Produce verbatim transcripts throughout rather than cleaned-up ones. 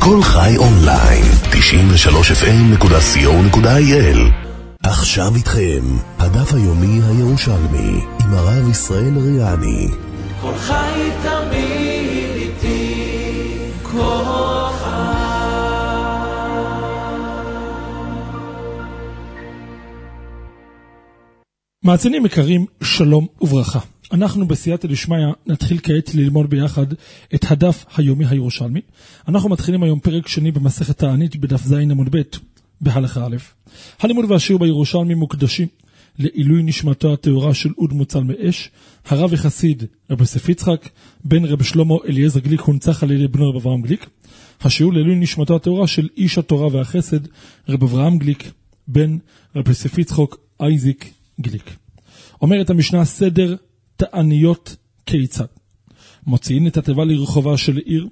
כל חי אונליין, תשעים ושלוש אף אם נקודה סי או נקודה איי אל. עכשיו איתכם, הדף היומי הירושלמי, עם הרב ישראל ריאני. כל חי תמיד איתי, כל חי. מאזינים יקרים, שלום וברכה. אנחנו בסייעתא דשמיא נתחיל כעת ללמוד ביחד את הדף היומי הירושלמי. אנחנו מתחילים היום פרק שני במסכת תענית בדף ז' עמוד ב' בהלכה א'. הלימוד והשיעור בירושלמי מוקדשים לעילוי נשמתו הטהורה של אוד מוצל מאש, הרב וחסיד רב יוסף יצחק, בן רב שלמה אליעזר גליק הונצח על ידי בנו רב אברהם גליק. השיעור לעילוי נשמתו הטהורה של איש התורה והחסד רב אברהם גליק, בן רב יוסף יצחק אייזיק גליק. אומרת המשנה, סדר תעניות כיצד? מוציאים את התיבה לרחובה של עיר,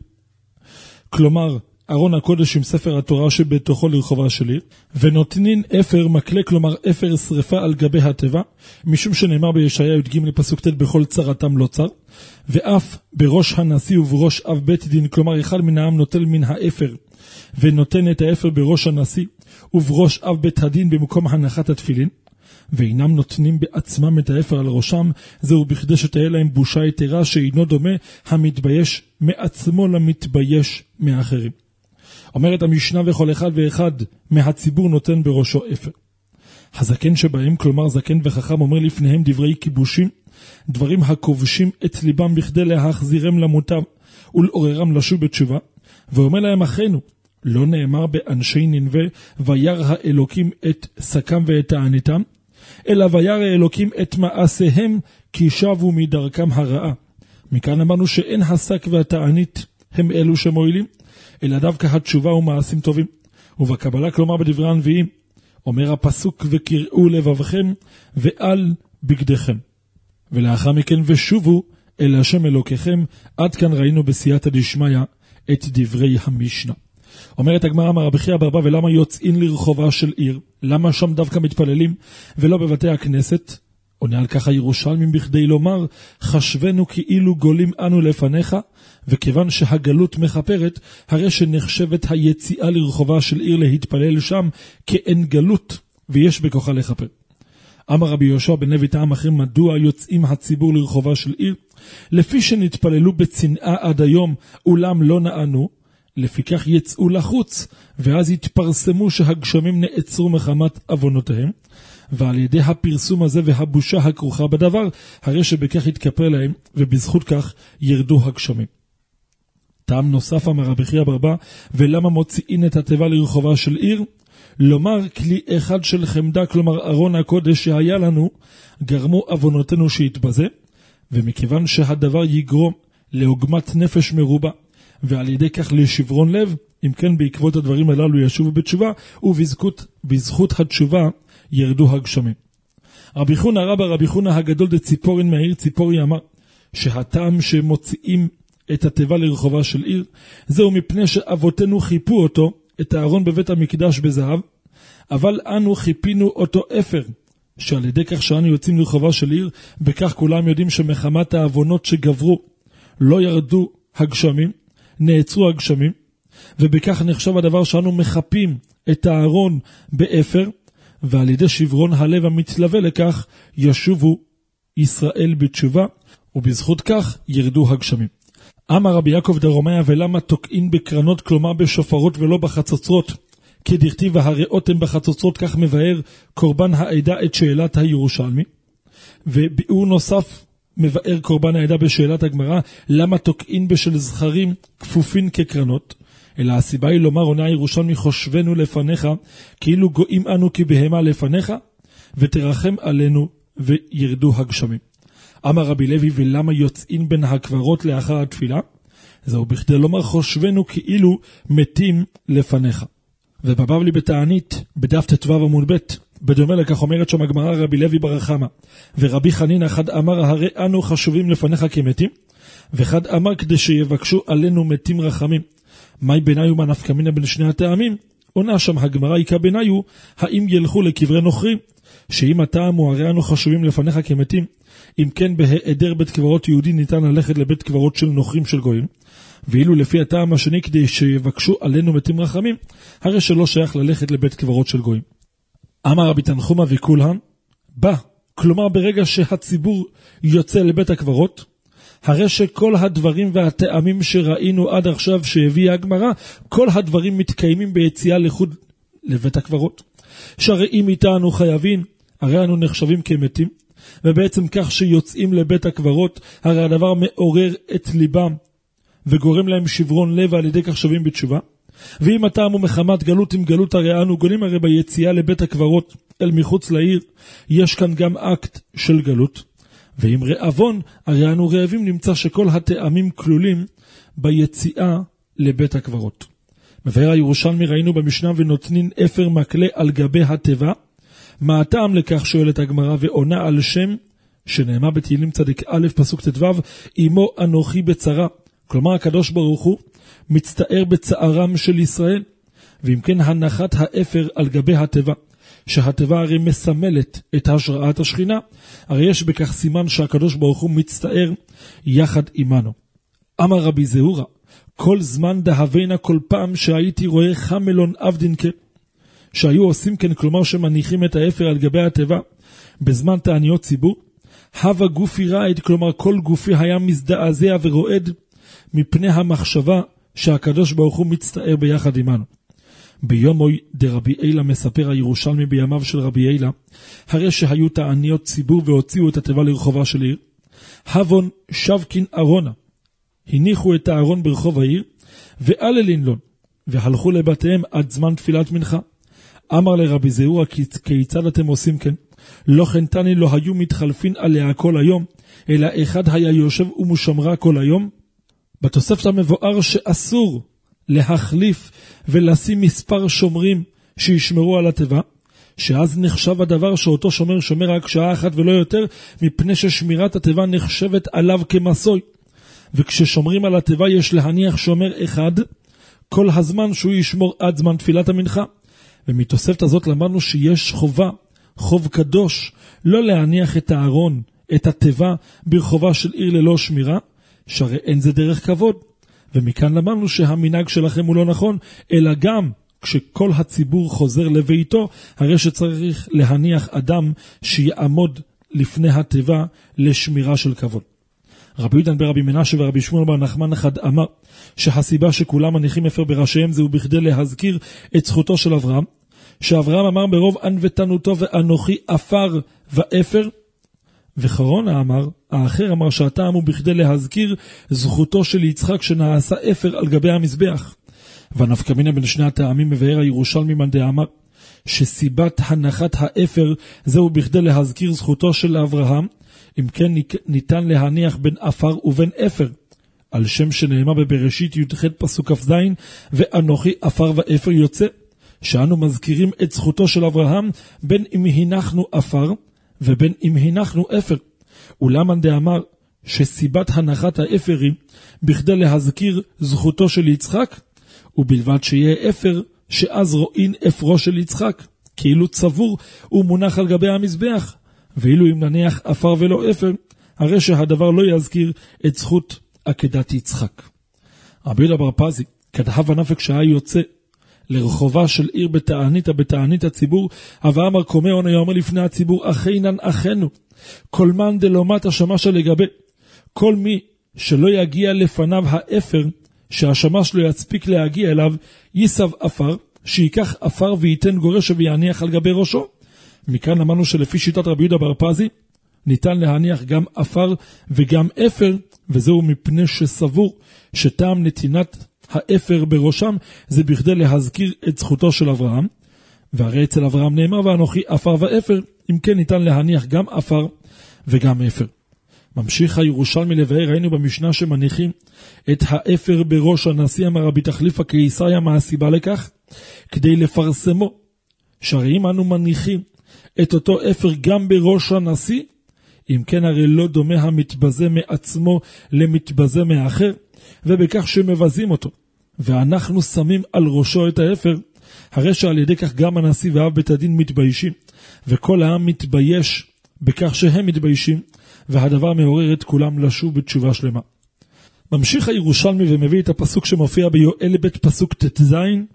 כלומר ארון הקודש עם ספר התורה שבתוכו לרחובה של עיר, ונותנין אפר מקלה, כלומר אפר שריפה על גבי התיבה, משום שנאמר בישעיה י"ג פסוק ט' בכל צרתם לא צר, ואף בראש הנשיא ובראש אב בית דין, כלומר אחד מן העם נוטל מן האפר ונותן את האפר בראש הנשיא ובראש אב בית הדין במקום הנחת התפילין, ואינם נותנים בעצמם את האפר על ראשם, זהו בכדי שתהיה להם בושה יתרה שאינו דומה המתבייש מעצמו למתבייש מאחרים. אומרת המשנה, וכל אחד ואחד מהציבור נותן בראשו אפר. הזקן שבהם, כלומר זקן וחכם, אומר לפניהם דברי כיבושים, דברים הכובשים את ליבם בכדי להחזירם למוטב ולעוררם לשוב בתשובה, ואומר להם אחינו, לא נאמר באנשי נינווה וירא האלוקים את שקם ואת תעניתם, אלא וירא האלוקים את מעשיהם כי שבו מדרכם הרעה. מכאן אמרנו שאין השק והתענית הם אלו שמועילים, אלא דווקא התשובה ומעשים טובים. ובקבלה, כלומר בדברי הנביאים, אומר הפסוק וקראו לבבכם ועל בגדיכם. ולאחר מכן ושובו אל השם אלוקיכם. עד כאן ראינו בסייעתא דשמיא את דברי המשנה. אומרת הגמרא, אמר רבי חייא בר אבא, ולמה יוצאים לרחובה של עיר? למה שם דווקא מתפללים ולא בבתי הכנסת? עונה על כך הירושלמים בכדי לומר, חשבנו כאילו גולים אנו לפניך, וכיוון שהגלות מחפרת, הרי שנחשבת היציאה לרחובה של עיר להתפלל שם כאין גלות, ויש בכוחה לחפר. אמר רבי יהושע בן לוי טעם אחר, מדוע יוצאים הציבור לרחובה של עיר? לפי שנתפללו בצנעה עד היום, אולם לא נענו, לפיכך יצאו לחוץ, ואז יתפרסמו שהגשמים נעצרו מחמת עוונותיהם, ועל ידי הפרסום הזה והבושה הכרוכה בדבר, הרי שבכך יתכפר להם, ובזכות כך ירדו הגשמים. טעם נוסף אמר רבי חייא בר אבא, ולמה מוציאים את התיבה לרחובה של עיר? לומר כלי אחד של חמדה, כלומר ארון הקודש שהיה לנו, גרמו עוונותינו שיתבזה, ומכיוון שהדבר יגרום לעוגמת נפש מרובה, ועל ידי כך לשברון לב, אם כן בעקבות הדברים הללו ישובו בתשובה, ובזכות בזכות התשובה ירדו הגשמים. רבי חונא רבא רבי חונא הגדול דציפורין מהעיר ציפורי אמר, שהטעם שמוציאים את התיבה לרחובה של עיר, זהו מפני שאבותינו חיפו אותו, את הארון בבית המקדש בזהב, אבל אנו חיפינו אותו אפר, שעל ידי כך שאנו יוצאים לרחובה של עיר, בכך כולם יודעים שמחמת העוונות שגברו, לא ירדו הגשמים, נעצרו הגשמים, ובכך נחשב הדבר שאנו מחפים את הארון באפר, ועל ידי שברון הלב המתלווה לכך ישובו ישראל בתשובה, ובזכות כך ירדו הגשמים. אמר רבי יעקב דרומיה, ולמה תוקעים בקרנות, כלומר בשופרות ולא בחצוצרות? כי דכתיב והראותם בחצוצרות, כך מבאר קורבן העדה את שאלת הירושלמי. וביאור נוסף מבאר קורבן העדה בשאלת הגמרא, למה תוקעים בשל זכרים כפופין כקרנות? אלא הסיבה היא לומר, עונה הירושלמי, חושבנו לפניך כאילו גויים אנו כבהמה לפניך, ותרחם עלינו וירדו הגשמים. אמר רבי לוי, ולמה יוצאים בין הקברות לאחר התפילה? זהו בכדי לומר, חושבנו כאילו מתים לפניך. ובבבלי בתענית בדף ט"ו עמוד ב', בדומה לכך אומרת שם הגמרא, רבי לוי בר חמא ורבי חנינא, אחד אמר הרי אנו חשובים לפניך כמתים, ואחד אמר כדי שיבקשו עלינו מתים רחמים. מהי ביניו מה נפקא מינה בין שני הטעמים? עונה שם הגמרא, עיקר ביניו, האם ילכו לקברי נוכרים, שאם הטעם הוא הרי אנו חשובים לפניך כמתים, אם כן בהיעדר בית קברות יהודי ניתן ללכת לבית קברות של נוכרים של גויים, ואילו לפי הטעם השני כדי שיבקשו עלינו מתים רחמים, הרי שלא שייך ללכת לבית קברות של גויים. אמר רבי תנחומא וכולהן, בא, כלומר ברגע שהציבור יוצא לבית הקברות, הרי שכל הדברים והטעמים שראינו עד עכשיו שהביאה הגמרא, כל הדברים מתקיימים ביציאה לחוד לבית הקברות. שהרי אם איתנו חייבים, הרי אנו נחשבים כמתים, ובעצם כך שיוצאים לבית הקברות, הרי הדבר מעורר את ליבם, וגורם להם שברון לב על ידי כך שווים בתשובה. ואם הטעם הוא מחמת גלות עם גלות, הרי אנו גולים הרי ביציאה לבית הקברות אל מחוץ לעיר, יש כאן גם אקט של גלות. ואם רעבון, הרי אנו רעבים, נמצא שכל הטעמים כלולים ביציאה לבית הקברות. מבאר הירושלמי ראינו במשנה ונותנין אפר מקלה על גבי הטבע. מה הטעם לכך שואלת הגמרא ועונה על שם שנאמר בתהילים צדיק א' פסוק ט"ו, אמו אנוכי בצרה. כלומר הקדוש ברוך הוא מצטער בצערם של ישראל. ואם כן הנחת האפר על גבי הטבע, שהטבע הרי מסמלת את השראת השכינה, הרי יש בכך סימן שהקדוש ברוך הוא מצטער יחד עמנו. אמר רבי זהורה, כל זמן דהווינה, כל פעם שהייתי רואה חמלון אבדינקה, שהיו עושים כן, כלומר שמניחים את האפר על גבי הטבע, בזמן תעניות ציבור, הווה גופי רעד, כלומר כל גופי היה מזדעזע ורועד, מפני המחשבה שהקדוש ברוך הוא מצטער ביחד עמנו. ביומוי דרבי אילה מספר הירושלמי בימיו של רבי אילה, הרי שהיו תעניות ציבור והוציאו את הטבע לרחובה של עיר, הבון שבקין ארונה, הניחו את הארון ברחוב העיר, ואללין לון, והלכו לבתיהם עד זמן תפילת מנחה. אמר לרבי זהורה, כיצד אתם עושים כן? לא חנתני לא היו מתחלפין עליה כל היום, אלא אחד היה יושב ומשמרה כל היום. בתוספת המבואר שאסור להחליף ולשים מספר שומרים שישמרו על הטבע, שאז נחשב הדבר שאותו שומר שומר רק שעה אחת ולא יותר, מפני ששמירת הטבע נחשבת עליו כמסוי. וכששומרים על הטבע יש להניח שומר אחד כל הזמן שהוא ישמור עד זמן תפילת המנחה. ומתוספת הזאת למדנו שיש חובה, חוב קדוש, לא להניח את הארון, את הטבע, ברחובה של עיר ללא שמירה, שהרי אין זה דרך כבוד. ומכאן למדנו שהמנהג שלכם הוא לא נכון, אלא גם כשכל הציבור חוזר לביתו, הרי שצריך להניח אדם שיעמוד לפני הטבע לשמירה של כבוד. רבי יהודה ברבי מנשה ורבי שמואל בר נחמן אחד אמר שהסיבה שכולם מניחים אפר בראשיהם זהו בכדי להזכיר את זכותו של אברהם, שאברהם אמר ברוב ענוותנותו ואנוכי עפר ואפר, וחרונה אמר, האחר אמר שהטעם הוא בכדי להזכיר זכותו של יצחק שנעשה אפר על גבי המזבח. ונפקא מינה בין שני הטעמים מבאר הירושלמי מאן דאמר שסיבת הנחת האפר זהו בכדי להזכיר זכותו של אברהם, אם כן ניתן להניח בין אפר ובין אפר, על שם שנאמר בבראשית י"ח פסוק כ"ז, ואנוכי אפר ואפר יוצא, שאנו מזכירים את זכותו של אברהם בין אם הנחנו אפר ובין אם הנחנו אפר. ולמאן דאמר שסיבת הנחת האפר היא בכדי להזכיר זכותו של יצחק, ובלבד שיהיה אפר שאז רואים אפרו של יצחק, כאילו צבור ומונח על גבי המזבח, ואילו אם נניח אפר ולא אפר, הרי שהדבר לא יזכיר את זכות עקדת יצחק. רבי יהודה בר פזי, כדהב הנפק שהיה יוצא לרחובה של עיר בתענית, בתענית הציבור, ואמר קומי עונה יאמר לפני הציבור, אחינן אחינו, כל מן דלומת השמש לגבי, כל מי שלא יגיע לפניו האפר, שהשמש לא יצפיק להגיע אליו, יסב אפר, שיקח אפר וייתן גורש ויעניח על גבי ראשו. מכאן למדנו שלפי שיטת רבי יהודה בר פזי, ניתן להניח גם אפר וגם אפר, וזהו מפני שסבור שטעם נתינת האפר בראשם זה בכדי להזכיר את זכותו של אברהם, והרי אצל אברהם נאמר ואנוכי אפר ואפר, אם כן ניתן להניח גם אפר וגם אפר. ממשיך הירושלמי לבאר, ראינו במשנה שמניחים את האפר בראש הנשיא, אמר רבי תחליפא קיסריה, מה הסיבה לכך? כדי לפרסמו, שהרי אם אנו מניחים את אותו אפר גם בראש הנשיא, אם כן הרי לא דומה המתבזה מעצמו למתבזה מאחר, ובכך שמבזים אותו, ואנחנו שמים על ראשו את האפר, הרי שעל ידי כך גם הנשיא ואב בית הדין מתביישים, וכל העם מתבייש בכך שהם מתביישים, והדבר מעורר את כולם לשוב בתשובה שלמה. ממשיך הירושלמי ומביא את הפסוק שמופיע ביואל בית פסוק תז,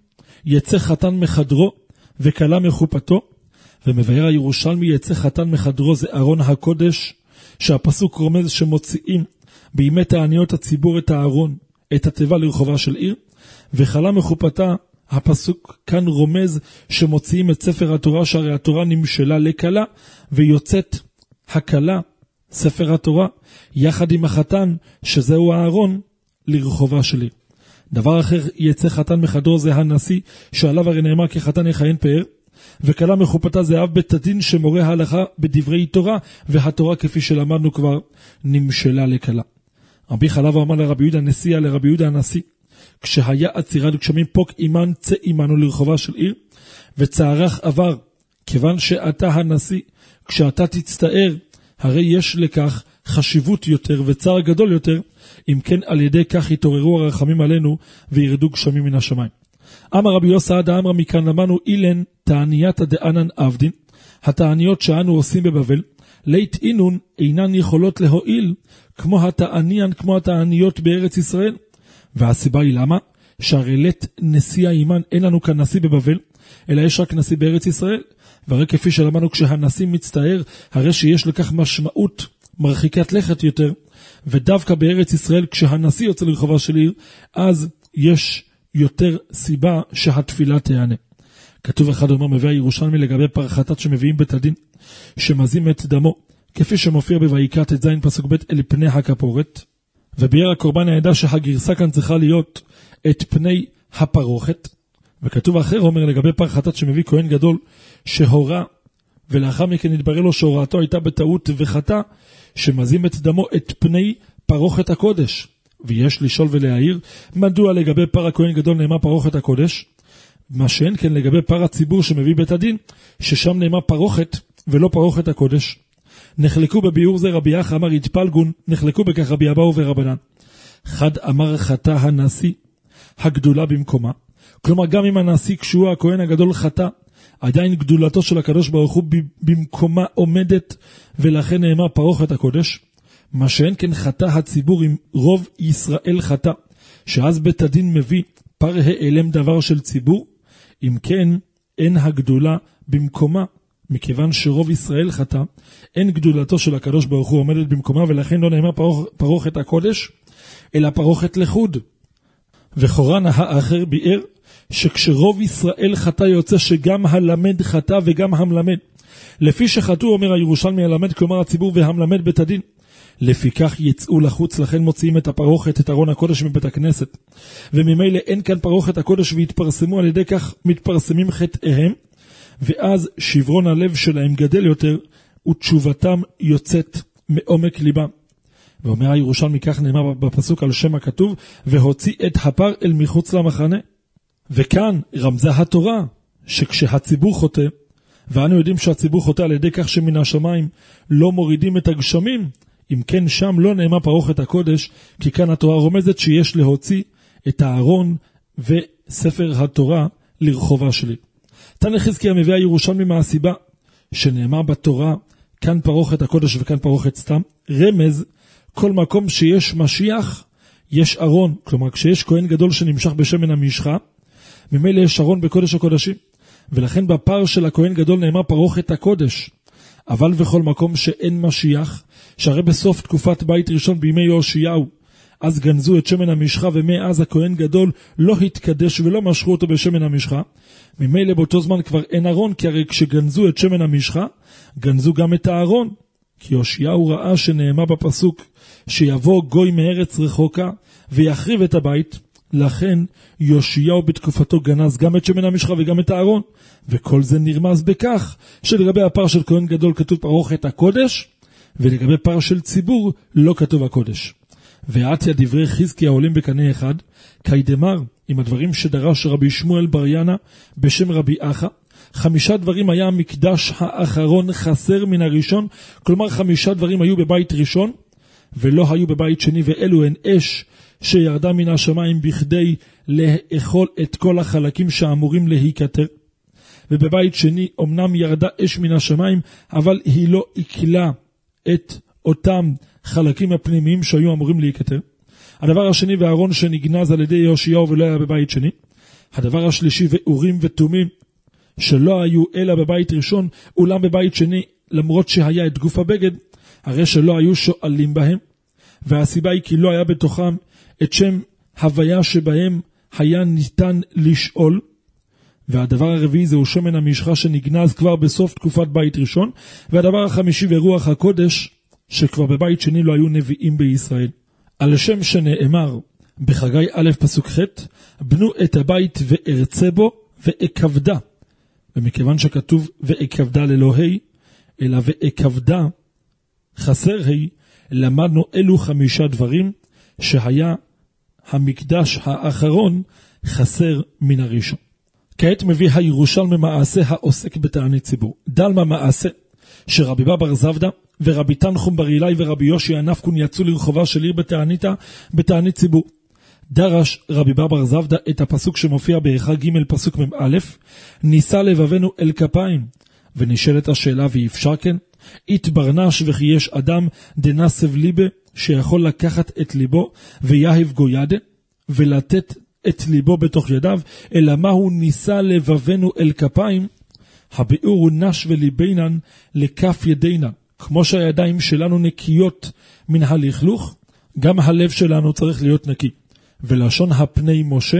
יצא חתן מחדרו וכלה מחופתו, ומבאר הירושלמי יצא חתן מחדרו זה ארון הקודש, שהפסוק רומז שמוציאים בימי תעניות הציבור את הארון, את התיבה לרחובה של עיר, וכלה מחופתה, הפסוק כאן רומז שמוציאים את ספר התורה, שהרי התורה נמשלה לכלה, ויוצאת הכלה, ספר התורה, יחד עם החתן, שזהו הארון, לרחובה של עיר. דבר אחר, יצא חתן מחדרו זה הנשיא, שעליו הרי נאמר כחתן יכהן פאר, וכלה מחופתה זה אב בית הדין שמורה ההלכה בדברי תורה, והתורה כפי שלמדנו כבר נמשלה לכלה. רבי חלב אמר לרבי יהודה נשיאה לרבי יהודה הנשיא, כשהיה עצירת גשמים פוק אימן צא אימנו לרחובה של עיר, וצערך עבר, כיוון שאתה הנשיא, כשאתה תצטער, הרי יש לכך חשיבות יותר וצער גדול יותר, אם כן על ידי כך יתעוררו הרחמים עלינו וירדו גשמים מן השמיים. אמר רבי יוסי עדה אמרה מכאן למדנו אילן תענייתא דאנן עבדין, התעניות שאנו עושים בבבל, לית אינון אינן יכולות להועיל כמו התעניין, כמו התעניות בארץ ישראל. והסיבה היא למה? שהרי לית נשיא אימן, אין לנו כאן נשיא בבבל, אלא יש רק נשיא בארץ ישראל. והרי כפי שלמדנו כשהנשיא מצטער, הרי שיש לכך משמעות מרחיקת לכת יותר, ודווקא בארץ ישראל כשהנשיא יוצא לרחובה של עיר, אז יש יותר סיבה שהתפילה תענה. כתוב אחד אומר מביא הירושלמי לגבי פרחתת שמביאים בית הדין, שמזים את דמו, כפי שמופיע בויקרא ט"ז פסוק ב' אל פני הכפורת, וביאר הקורבן העדה שהגרסה כאן צריכה להיות את פני הפרוכת, וכתוב אחר אומר לגבי פרחתת שמביא כהן גדול שהורה, ולאחר מכן נתברר לו שהוראתו הייתה בטעות וחטא, שמזים את דמו את פני פרוכת הקודש. ויש לשאול ולהעיר, מדוע לגבי פר הכהן גדול נאמר פרוכת הקודש, מה שאין כן לגבי פר הציבור שמביא בית הדין, ששם נאמר פרוכת ולא פרוכת הקודש. נחלקו בביאור זה רבי יחא אמר התפלגון, נחלקו בכך רבי אבאו ורבנן. חד אמר חטא הנשיא, הגדולה במקומה. כלומר גם אם הנשיא כשהוא הכהן הגדול חטא, עדיין גדולתו של הקדוש ברוך הוא במקומה עומדת, ולכן נאמר פרוכת הקודש. מה שאין כן חטא הציבור עם רוב ישראל חטא, שאז בית הדין מביא פר העלם דבר של ציבור, אם כן אין הגדולה במקומה, מכיוון שרוב ישראל חטא, אין גדולתו של הקדוש ברוך הוא עומדת במקומה, ולכן לא נאמר פרוכ, פרוכת הקודש, אלא פרוכת לחוד. וחורן האחר ביאר, שכשרוב ישראל חטא יוצא שגם הלמד חטא וגם המלמד. לפי שחטאו אומר הירושלמי הלמד, כלומר הציבור והמלמד בית הדין. לפי כך יצאו לחוץ, לכן מוציאים את הפרוכת, את ארון הקודש מבית הכנסת. וממילא אין כאן פרוכת הקודש והתפרסמו, על ידי כך מתפרסמים חטאיהם, ואז שברון הלב שלהם גדל יותר, ותשובתם יוצאת מעומק ליבם. ואומר הירושלמי כך נאמר בפסוק על שם הכתוב, והוציא את הפר אל מחוץ למחנה. וכאן רמזה התורה, שכשהציבור חוטא, ואנו יודעים שהציבור חוטא על ידי כך שמן השמיים לא מורידים את הגשמים, אם כן שם לא נאמר פרוכת הקודש, כי כאן התורה רומזת שיש להוציא את הארון וספר התורה לרחובה שלי. תנא חזקיה מביא הירושלמי מהסיבה שנאמר בתורה, כאן פרוכת הקודש וכאן פרוכת סתם, רמז, כל מקום שיש משיח, יש ארון, כלומר כשיש כהן גדול שנמשך בשמן המשחה, ממילא יש ארון בקודש הקודשים, ולכן בפר של הכהן גדול נאמר פרוכת הקודש, אבל בכל מקום שאין משיח, שהרי בסוף תקופת בית ראשון בימי יהושיהו, אז גנזו את שמן המשחה, ומאז הכהן גדול לא התקדש ולא משכו אותו בשמן המשחה, ממילא באותו זמן כבר אין ארון, כי הרי כשגנזו את שמן המשחה, גנזו גם את הארון, כי יהושיהו ראה שנאמר בפסוק, שיבוא גוי מארץ רחוקה, ויחריב את הבית, לכן יהושיהו בתקופתו גנז גם את שמן המשחה וגם את הארון, וכל זה נרמז בכך, שלגבי הפר של כהן גדול כתוב פרוכת הקודש, ולגבי פר של ציבור לא כתוב הקודש. ועתיה דברי חזקיה עולים בקנה אחד, כידמר עם הדברים שדרש רבי שמואל בר ינא בשם רבי אחא, חמישה דברים היה המקדש האחרון חסר מן הראשון, כלומר חמישה דברים היו בבית ראשון, ולא היו בבית שני, ואלו הן אש שירדה מן השמיים בכדי לאכול את כל החלקים שאמורים להיקטר. ובבית שני אמנם ירדה אש מן השמיים, אבל היא לא עיכלה את אותם חלקים הפנימיים שהיו אמורים להיקטר. הדבר השני, והארון שנגנז על ידי יהושיהו ולא היה בבית שני. הדבר השלישי, ואורים ותומים שלא היו אלא בבית ראשון, אולם בבית שני, למרות שהיה את גוף הבגד, הרי שלא היו שואלים בהם. והסיבה היא כי לא היה בתוכם את שם הוויה שבהם היה ניתן לשאול. והדבר הרביעי זהו שמן המשחה שנגנז כבר בסוף תקופת בית ראשון. והדבר החמישי, ורוח הקודש, שכבר בבית שני לא היו נביאים בישראל. על שם שנאמר בחגי א' פסוק ח', בנו את הבית וארצה בו ואכבדה. ומכיוון שכתוב ואכבדה ללא ה' אלא ואכבדה חסר ה', למדנו אלו חמישה דברים שהיה המקדש האחרון חסר מן הראשון. כעת מביא הירושלמי מעשה העוסק בתענית ציבור. דלמה מעשה שרבי בר זבדה ורבי תנחום בר אילאי ורבי יושי הנפקון יצאו לרחובה של עיר בתעניתה בתענית ציבור. דרש רבי בר זבדה את הפסוק שמופיע בעריכה ג' פסוק מ"א, ניסה לבבנו אל כפיים, ונשאלת השאלה ואפשר כן? התברנש וכי יש אדם דנסב ליבה שיכול לקחת את ליבו ויהב גוידה ולתת את ליבו בתוך ידיו, אלא מה הוא ניסה לבבנו אל כפיים? הביאור הוא נש וליבינן לכף ידינה. כמו שהידיים שלנו נקיות מן הלכלוך, גם הלב שלנו צריך להיות נקי. ולשון הפני משה,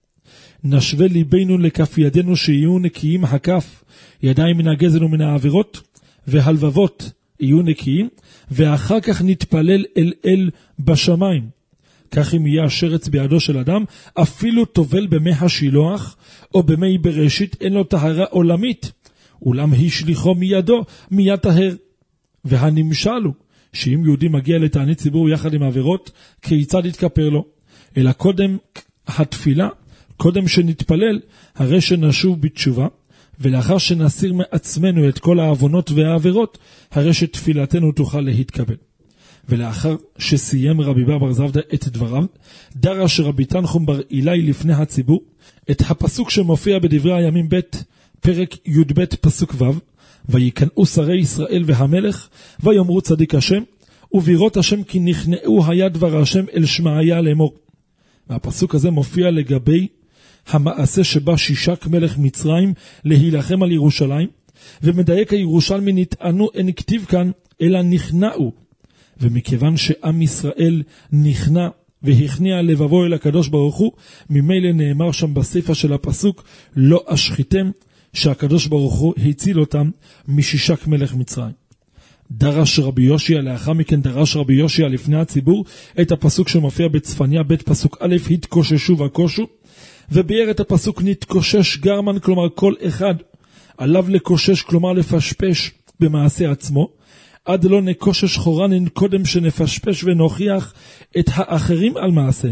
נשווה ליבנו לכף ידינו שיהיו נקיים הכף, ידיים מן הגזל ומן העבירות, והלבבות יהיו נקיים, ואחר כך נתפלל אל אל בשמיים. כך אם יהיה השרץ בידו של אדם, אפילו טובל במי השילוח, או במי בראשית, אין לו טהרה עולמית, אולם השליחו מידו, מיד טהר. והנמשל הוא, שאם יהודי מגיע לתענית ציבור יחד עם עבירות, כיצד יתכפר לו? אלא קודם התפילה, קודם שנתפלל, הרי שנשוב בתשובה, ולאחר שנסיר מעצמנו את כל העוונות והעבירות, הרי שתפילתנו תוכל להתקבל. ולאחר שסיים רבי בר זבדה את דבריו, דרש רבי תנחום בר אילאי לפני הציבור, את הפסוק שמופיע בדברי הימים ב' פרק י' ב' פסוק ו', ויקנאו שרי ישראל והמלך, ויאמרו צדיק השם, ובירות השם כי נכנעו היה דבר השם אל שמעיה לאמור. והפסוק הזה מופיע לגבי המעשה שבא שישק מלך מצרים להילחם על ירושלים, ומדייק הירושלמי נטענו אין כתיב כאן, אלא נכנעו. ומכיוון שעם ישראל נכנע והכניע לבבו אל הקדוש ברוך הוא, ממילא נאמר שם בסיפה של הפסוק, לא אשחיתם, שהקדוש ברוך הוא הציל אותם משישק מלך מצרים. דרש רבי יושע, לאחר מכן דרש רבי יושע לפני הציבור את הפסוק שמופיע בצפניה בית פסוק א', התקוששו וקושו, וביאר את הפסוק נתקושש גרמן, כלומר כל אחד עליו לקושש, כלומר לפשפש במעשה עצמו, עד לא נקושש חורנין, קודם שנפשפש ונוכיח את האחרים על מעשה.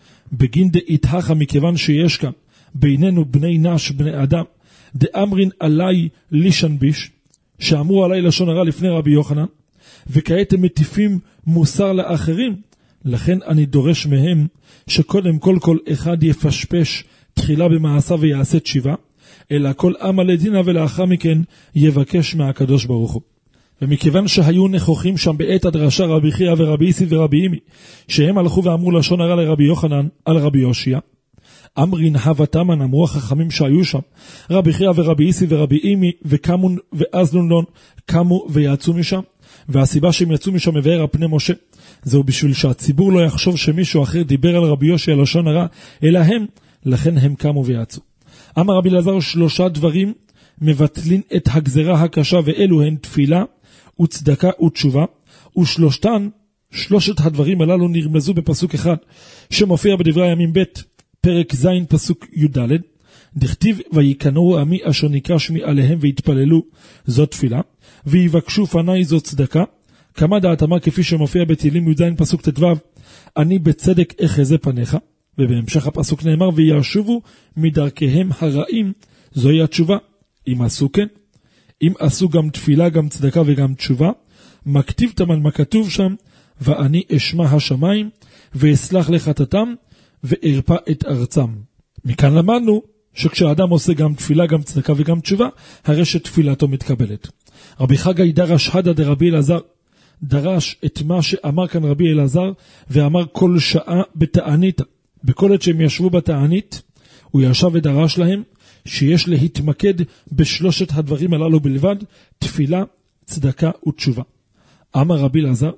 בגין דאיתך, מכיוון שיש כאן בינינו בני נש בני אדם, דאמרין עלי לישנביש, שאמרו עלי לשון הרע לפני רבי יוחנן, וכעת הם מטיפים מוסר לאחרים, לכן אני דורש מהם שקודם כל כל אחד יפשפש תחילה במעשה ויעשה תשיבה, אלא כל עם על הדינה, ולאחר מכן יבקש מהקדוש ברוך הוא. ומכיוון שהיו נכוחים שם בעת הדרשה רבי חייא ורבי איסי ורבי אימי, שהם הלכו ואמרו לשון הרע לרבי יוחנן על רבי יושע, אמרין הווה תמן, אמרו החכמים שהיו שם, רבי חייא ורבי איסי ורבי אימי וקמון ואזלון קמו ויצאו משם, והסיבה שהם יצאו משם מבאר הפני משה, זהו בשביל שהציבור לא יחשוב שמישהו אחר דיבר על רבי יושע לשון הרע, אלא הם, לכן הם קמו ויצאו. אמר רבי אלעזר, שלושה דברים מבטלים את הגזרה הקשה, ואלו הן תפילה וצדקה ותשובה, ושלושתן, שלושת הדברים הללו נרמזו בפסוק אחד, שמופיע בדברי הימים ב' פרק ז' פסוק י' ד', דכתיב ויקנאו עמי אשר נקרא שמי עליהם והתפללו, זאת תפילה, ויבקשו פניי, זאת צדקה, כמה דעתמה כפי שמופיע בתהילים י"ז פסוק ט"ו, אני בצדק אחזה פניך, ובהמשך הפסוק נאמר וישובו מדרכיהם הרעים, זוהי התשובה. אם עשו כן, אם עשו גם תפילה, גם צדקה וגם תשובה, מכתיב תמן מה כתוב שם, ואני אשמע השמיים ואסלח לחטאתם וארפא את ארצם. מכאן למדנו שכשאדם עושה גם תפילה, גם צדקה וגם תשובה, הרי שתפילתו מתקבלת. רבי חגי דרש הדא דרבי אלעזר, דרש את מה שאמר כאן רבי אלעזר, ואמר כל שעה בתענית. בכל עת שהם ישבו בתענית, הוא ישב ודרש להם שיש להתמקד בשלושת הדברים הללו בלבד, תפילה, צדקה ותשובה. אמר רבי אלעזר,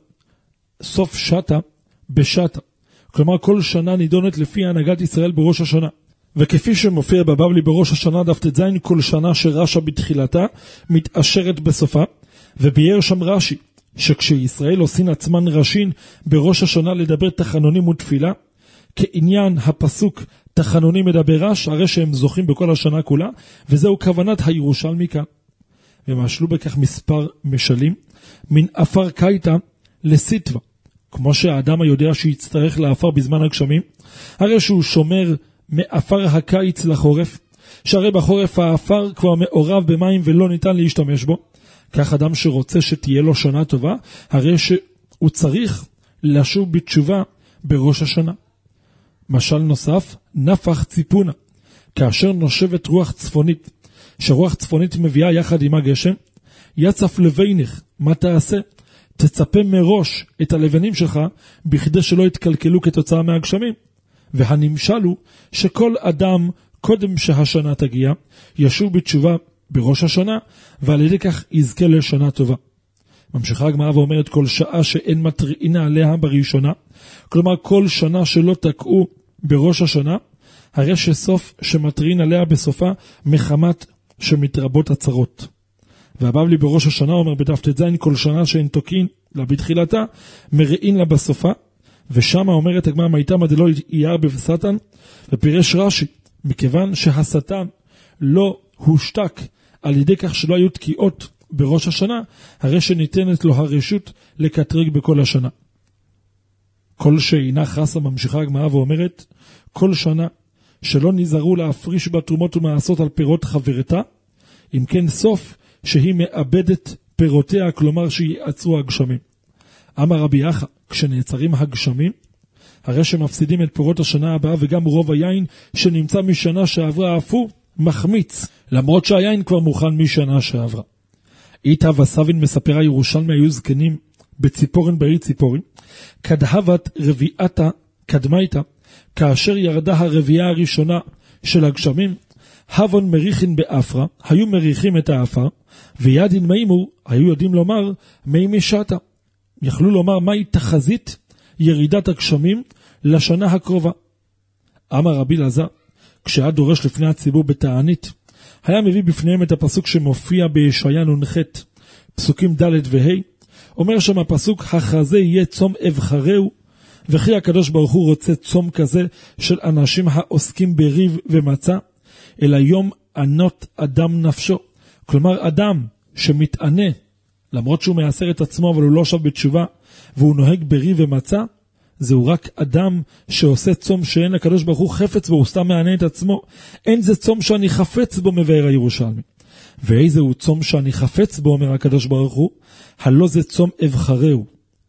סוף שתה בשתה. כלומר, כל שנה נידונת לפי הנהגת ישראל בראש השנה. וכפי שמופיע בבבלי בראש השנה דף ט"ז, כל שנה שרש"א בתחילתה מתאשרת בסופה, וביאר שם רש"י שכשישראל עושים עצמן ראשין בראש השנה לדבר תחנונים ותפילה, כעניין הפסוק תחנונים מדבר רש, הרי שהם זוכים בכל השנה כולה, וזהו כוונת הירושלמי כאן. ומשלו בכך מספר משלים, מן אפר קייטה לסיטווה, כמו שהאדם היודע שיצטרך לאפר בזמן הגשמים, הרי שהוא שומר מאפר הקיץ לחורף, שהרי בחורף האפר כבר מעורב במים ולא ניתן להשתמש בו. כך אדם שרוצה שתהיה לו שנה טובה, הרי שהוא צריך לשוב בתשובה בראש השנה. משל נוסף, נפח ציפונה, כאשר נושבת רוח צפונית, שרוח צפונית מביאה יחד עם הגשם, יצף לבינך, מה תעשה? תצפה מראש את הלבנים שלך, בכדי שלא יתקלקלו כתוצאה מהגשמים. והנמשל הוא שכל אדם קודם שהשנה תגיע, ישוב בתשובה בראש השנה, ועל ידי כך יזכה לשנה טובה. ממשיכה הגמרא ואומרת כל שעה שאין מטרינה עליה בראשונה, כלומר כל שנה שלא תקעו בראש השנה, הרי שסוף שמטרין עליה בסופה מחמת שמתרבות הצרות. והבבלי בראש השנה אומר בדף ט"ז כל שנה שאין תוקין לה בתחילתה, מרעין לה בסופה, ושם אומרת הגמרא מייתמא דלא יער בשטן, ופירש רש"י, מכיוון שהשטן לא הושתק על ידי כך שלא היו תקיעות בראש השנה, הרי שניתנת לו הרשות לקטרג בכל השנה. כל שאינה חסה, ממשיכה הגמרא ואומרת, כל שנה שלא נזהרו להפריש בתרומות ומעשות על פירות חברתה, אם כן סוף שהיא מאבדת פירותיה, כלומר שיעצרו הגשמים. אמר רבי אחא, כשנעצרים הגשמים, הרי שמפסידים את פירות השנה הבאה, וגם רוב היין שנמצא משנה שעברה אף הוא מחמיץ, למרות שהיין כבר מוכן משנה שעברה. איתה וסבין מספר הירושלמי היו זקנים בציפורן בעיר ציפורן, כדהבת רביעתה קדמייתה, כאשר ירדה הרביעה הראשונה של הגשמים, הבון מריחין באפרה, היו מריחים את האפר, וידין מימו, היו יודעים לומר מימי שתה. יכלו לומר מהי תחזית ירידת הגשמים לשנה הקרובה. אמר רבי אלעזר, כשהיה דורש לפני הציבור בתענית, היה מביא בפניהם את הפסוק שמופיע בישעיה נ"ח, פסוקים ד' וה', אומר שם הפסוק, החזה יהיה צום אבחרהו, וכי הקדוש ברוך הוא רוצה צום כזה של אנשים העוסקים בריב ומצה, אלא יום ענות אדם נפשו. כלומר אדם שמתענה, למרות שהוא מייסר את עצמו אבל הוא לא שב בתשובה, והוא נוהג בריב ומצה, זהו רק אדם שעושה צום שאין הקדוש ברוך הוא חפץ בו, הוא סתם מענה את עצמו. אין זה צום שאני חפץ בו, מבאר הירושלמי. ואיזהו צום שאני חפץ בו, אומר הקדוש ברוך הוא, הלא זה צום אבחרהו.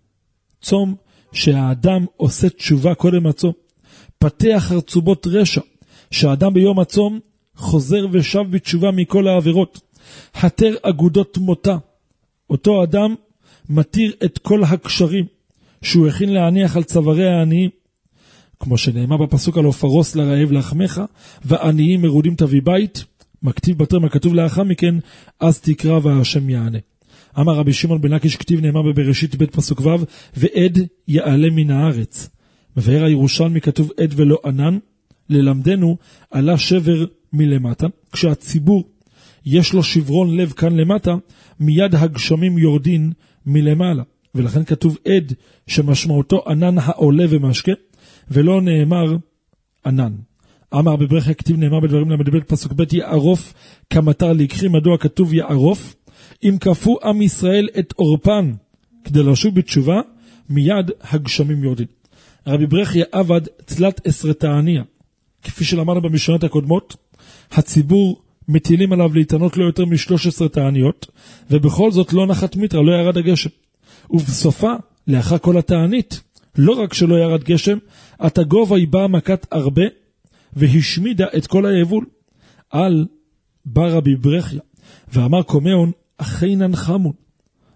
צום שהאדם עושה תשובה קודם הצום. פתח חרצובות רשע, שהאדם ביום הצום חוזר ושב בתשובה מכל העבירות. התר אגודות מותה. אותו אדם מתיר את כל הקשרים שהוא הכין להניח על צווארי העניים, כמו שנאמר בפסוק על פרוס לרעב לחמך, ועניים מרודים תביא בית, מכתיב בתר מה כתוב לאחר מכן, אז תקרא והשם יענה. אמר רבי שמעון בן לקיש כתיב נאמר בבראשית בית פסוק ו', ועד יעלה מן הארץ. מבאר הירושלמי כתוב עד ולא ענן, ללמדנו עלה שבר מלמטה, כשהציבור יש לו שברון לב כאן למטה, מיד הגשמים יורדין מלמעלה. ולכן כתוב עד שמשמעותו ענן העולה ומשקה, ולא נאמר ענן. אמר בברכה כתיב נאמר בדברים למדברת פסוק ב' יערוף כמטר לקחי, מדוע כתוב יערוף? אם כפו עם ישראל את אורפן כדי לשוב בתשובה, מיד הגשמים יורדין. רבי ברכיה עבד תלת עשרה תעניה, כפי שלמדנו במשנות הקודמות, הציבור מטילים עליו להתענות לו יותר משלוש עשרה תעניות, ובכל זאת לא נחת מיטרה, לא ירד הגשם. ובסופה, לאחר כל התענית, לא רק שלא ירד גשם, התגובה היא באה מכת הרבה, והשמידה את כל היבול. על בא רבי ברכיה, ואמר קומאון, אחינן חמון.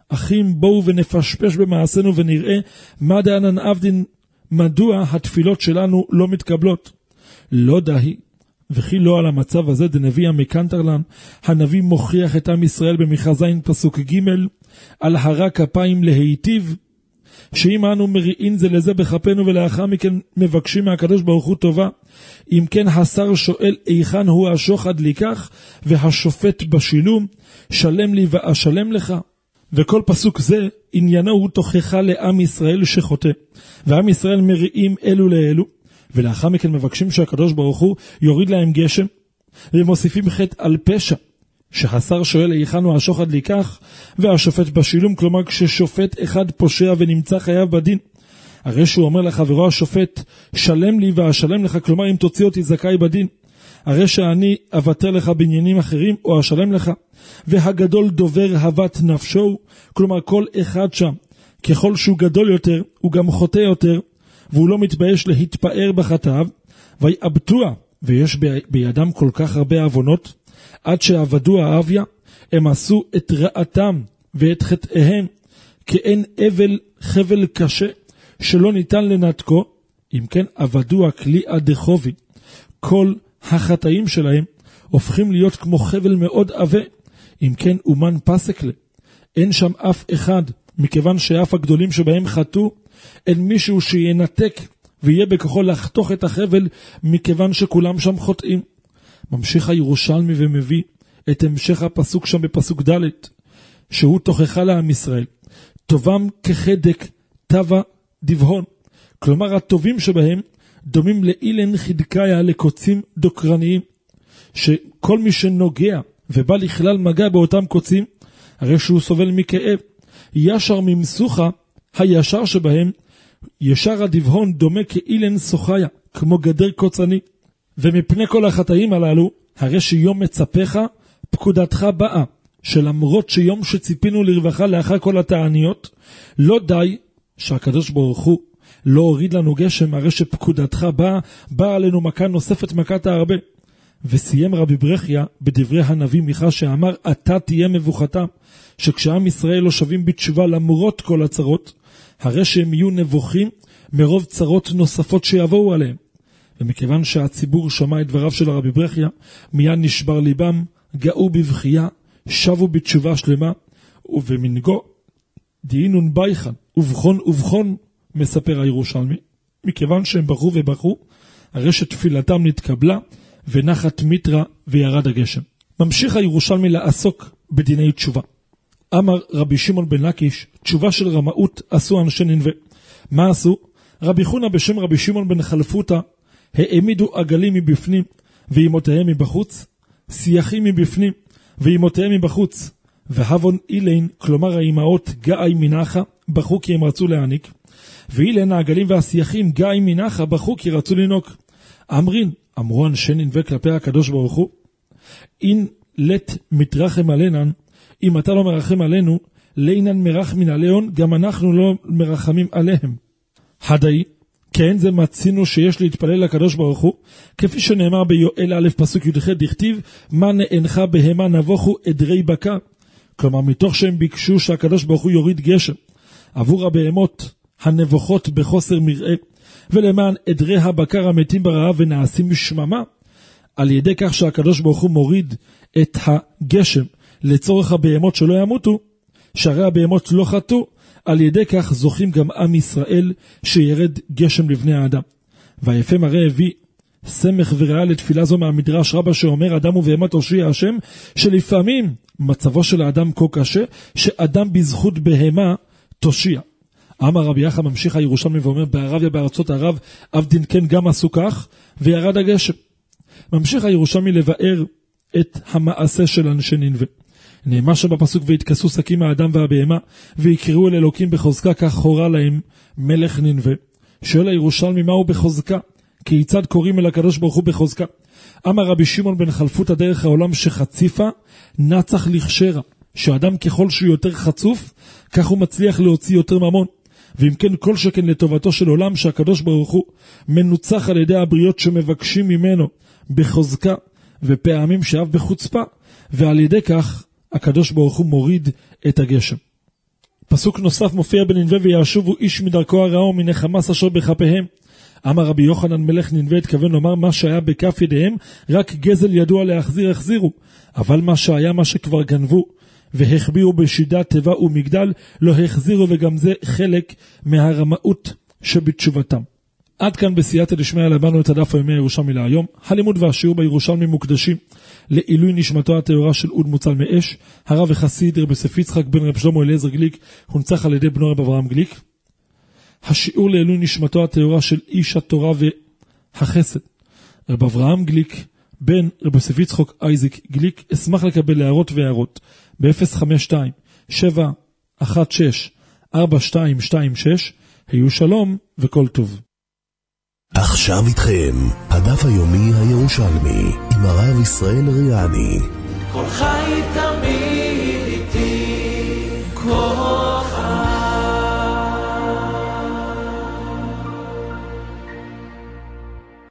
אחים, בואו ונפשפש במעשינו ונראה מה דענן עבדין, מדוע התפילות שלנו לא מתקבלות. לא דהי, וכי לא על המצב הזה דנביא המקנטרלן, הנביא מוכיח את עם ישראל במחזין פסוק ג' על הרה כפיים להיטיב, שאם אנו מריעים זה לזה בכפנו ולאחר מכן מבקשים מהקדוש ברוך הוא טובה, אם כן השר שואל איכן הוא השוחד לקח והשופט בשילום, שלם לי ואשלם לך. וכל פסוק זה עניינו הוא תוכחה לעם ישראל שחוטא, ועם ישראל מריעים אלו לאלו, ולאחר מכן מבקשים שהקדוש ברוך הוא יוריד להם גשם, ומוסיפים חטא על פשע, שהשר שואל היכן הוא השוחד לקח והשופט בשילום, כלומר כששופט אחד פושע ונמצא חייב בדין, הרי שהוא אומר לחברו השופט שלם לי ואשלם לך, כלומר אם תוציא אותי זכאי בדין, הרי שאני אוותר לך בעניינים אחרים או אשלם לך. והגדול דובר הבת נפשו, כלומר כל אחד שם ככל שהוא גדול יותר הוא גם חוטא יותר, והוא לא מתבייש להתפאר בחטאיו, ויעבטוה, ויש בידם כל כך הרבה עוונות, עד שעבדו האביה, הם עשו את רעתם ואת חטאיהם, כאין אבל חבל קשה, שלא ניתן לנתקו, אם כן עבדו הכלי הדחובי. כל החטאים שלהם הופכים להיות כמו חבל מאוד עבה, אם כן אומן פסק לה. אין שם אף אחד, מכיוון שאף הגדולים שבהם חטאו, אין מישהו שינתק ויהיה בכוחו לחתוך את החבל, מכיוון שכולם שם חוטאים. ממשיך הירושלמי ומביא את המשך הפסוק שם בפסוק ד', שהוא תוכחה לעם ישראל. טובם כחדק טבע דבהון, כלומר הטובים שבהם דומים לאילן חדקיה לקוצים דוקרניים, שכל מי שנוגע ובא לכלל מגע באותם קוצים, הרי שהוא סובל מכאב. ישר ממסוכה, הישר שבהם, ישר הדבהון דומה כאילן סוחיה, כמו גדר קוצני. ומפני כל החטאים הללו, הרי שיום מצפך, פקודתך באה, שלמרות שיום שציפינו לרווחה לאחר כל התעניות, לא די שהקדוש ברוך הוא לא הוריד לנו גשם, הרי שפקודתך באה, באה עלינו מכה נוספת, מכת הרבה. וסיים רבי ברכיה בדברי הנביא מיכה שאמר, אתה תהיה מבוכתם, שכשעם ישראל לא שווים בתשובה למרות כל הצרות, הרי שהם יהיו נבוכים מרוב צרות נוספות שיבואו עליהם. ומכיוון שהציבור שמע את דבריו של רבי ברכיה, מיד נשבר ליבם, גאו בבכייה, שבו בתשובה שלמה, ובמנגו דהינון בייחן, ובחון ובחון, מספר הירושלמי, מכיוון שהם בחו ובחו, הרי שתפילתם נתקבלה, ונחת מיטרה וירד הגשם. ממשיך הירושלמי לעסוק בדיני תשובה. אמר רבי שמעון בן לקיש, תשובה של רמאות עשו אנשי נינווה. מה עשו? רבי חונה בשם רבי שמעון בן חלפותא, העמידו עגלים מבפנים ואימותיהם מבחוץ, סייחים מבפנים ואימותיהם מבחוץ, והבון אילין, כלומר האימהות גאי מנחה, בחו כי הם רצו להעניק, ואילין העגלים והסייחים גאי מנחה, בחו כי רצו לנוק. אמרין, אמרו אנשי נינווה כלפי הקדוש ברוך הוא, אין לת מתרחם עלינן, אם אתה לא מרחם עלינו, לינן מרח מן עליון, גם אנחנו לא מרחמים עליהם. הדאי, כן זה מצינו שיש להתפלל לקדוש ברוך הוא, כפי שנאמר ביואל א' פסוק י"ח דכתיב, מה נאנך בהמה נבוכו עדרי בקר. כלומר מתוך שהם ביקשו שהקדוש ברוך הוא יוריד גשם עבור הבהמות הנבוכות בחוסר מראה, ולמען עדרי הבקר המתים ברעב ונעשים בשממה, על ידי כך שהקדוש ברוך הוא מוריד את הגשם לצורך הבהמות שלא ימותו, שהרי הבהמות לא חטאו, על ידי כך זוכים גם עם ישראל שירד גשם לבני האדם. והיפה מראה הביא סמך וראה לתפילה זו מהמדרש רבה שאומר, אדם ובהמה תושיע השם, שלפעמים מצבו של האדם כה קשה, שאדם בזכות בהמה תושיע. אמר רבי יחא ממשיך הירושלמי ואומר, בערביה בארצות ערב עבדין כן גם עשו כך, וירד הגשם. ממשיך הירושלמי לבאר את המעשה של אנשי נינווה. נאמר שבפסוק והתכסו שקים האדם והבהמה ויקראו אל אלוקים בחוזקה, כך הורה להם מלך נינווה. שואל הירושלמי מהו בחוזקה? כיצד קוראים אל הקדוש ברוך הוא בחוזקה? אמר רבי שמעון בן חלפותא דרך העולם שחציפה נצח לכשרה, שאדם ככל שהוא יותר חצוף כך הוא מצליח להוציא יותר ממון, ואם כן כל שכן לטובתו של עולם שהקדוש ברוך הוא מנוצח על ידי הבריות שמבקשים ממנו בחוזקה ופעמים שאף בחוצפה, ועל ידי כך הקדוש ברוך הוא מוריד את הגשם. פסוק נוסף מופיע בננווה, וישובו איש מדרכו הרעה ומנחמס אשר בכפיהם. אמר רבי יוחנן מלך ננווה, התכוון לומר מה שהיה בכף ידיהם, רק גזל ידוע להחזיר החזירו, אבל מה שהיה מה שכבר גנבו, והחביאו בשידה תיבה ומגדל, לא החזירו, וגם זה חלק מהרמאות שבתשובתם. עד כאן בסייעתא דשמיא למדנו את הדף היומי הירושלמי להיום. הלימוד והשיעור בירושלמי מוקדשים לעילוי נשמתו הטהורה של אוד מוצל מאש, הרב וחסיד רבי יוסף יצחק בן רב שלמה אליעזר גליק, הונצח על ידי בנו רב אברהם גליק. השיעור לעילוי נשמתו הטהורה של איש התורה והחסד, רב אברהם גליק בן רבי יוסף יצחק אייזיק גליק. אשמח לקבל הערות והערות ב-אפס חמש שתיים שבע אחת שש ארבע שתיים שתיים שש. היו שלום וכל טוב. עכשיו איתכם הדף היומי הירושלמי עם הרב ישראל ריאני. כל חי תמיד איתי, כל